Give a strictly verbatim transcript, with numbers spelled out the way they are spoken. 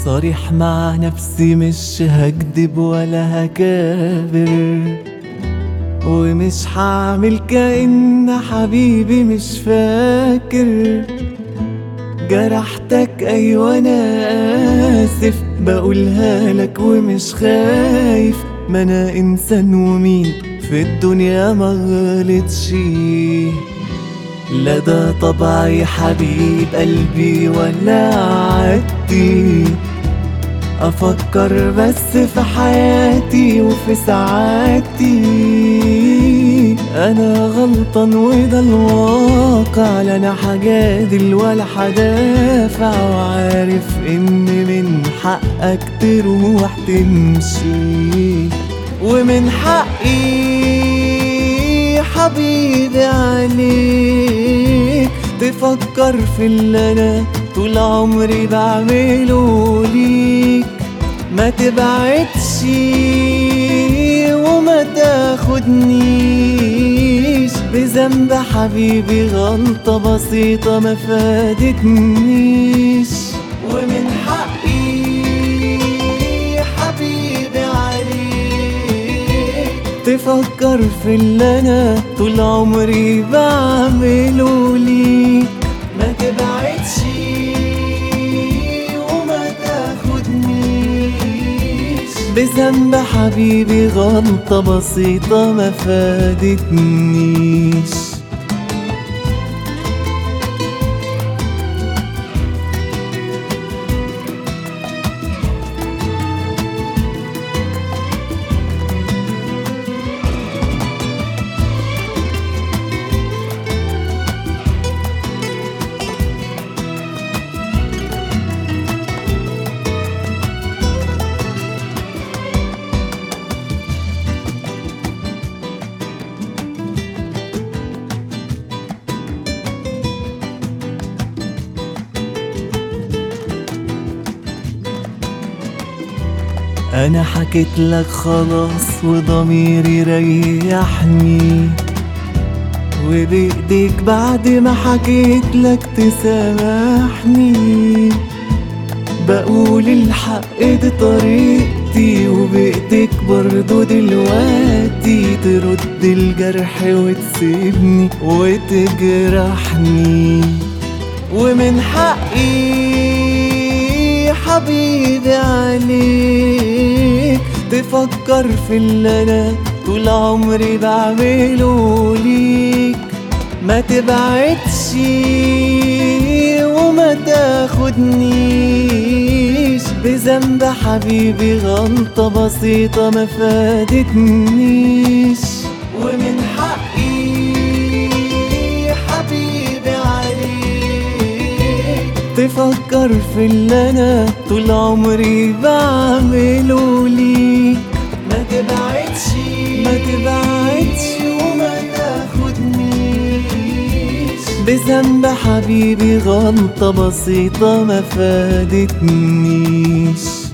صريح مع نفسي، مش هكدب ولا هكابر، ومش هعمل كأن حبيبي مش فاكر. جرحتك ايوه انا اسف، بقولها لك ومش خايف، ما انا انسان ومين في الدنيا ما غلطش. لا ده طبعي حبيب قلبي ولا عادتي، افكر بس في حياتي وفي سعادتي. انا غلطان وده الواقع، لا انا حجادل ولا حدافع، وعارف ان من حقك تروح تمشي، ومن حقي حبيبي عليك تفكر في اللي انا طول عمري بعمله ليك. ما تبعدش وما تاخدنيش بذنب حبيبي، غلطة بسيطة ما فادتنيش. ومن حقي حبيبي عليك تفكر في اللي انا طول عمري بعمله ليك. ما تبعدش وما تاخدنيش بذنب حبيبي، غلطة بسيطة ما فادتنيش. انا حكيت لك خلاص وضميري ريحني، وبايديك بعد ما حكيت لك تسامحني. بقول الحق دي طريقتي، وبايديك برضو دلوقتي ترد الجرح وتسيبني وتجرحني. ومن حقي حبيبي عليك تفكر في اللي انا طول عمري بعمله ليك. ما تبعدش وما تاخدنيش بذنب حبيبي، غلطة بسيطة ما فادتنيش. ومن حقي حبيبي عليك تفكر في اللي انا طول عمري بعمله ليك. ما تبعدش ما تبعدش وما تاخدنيش بذنب حبيبي، غلطة بسيطة ما فادتنيش.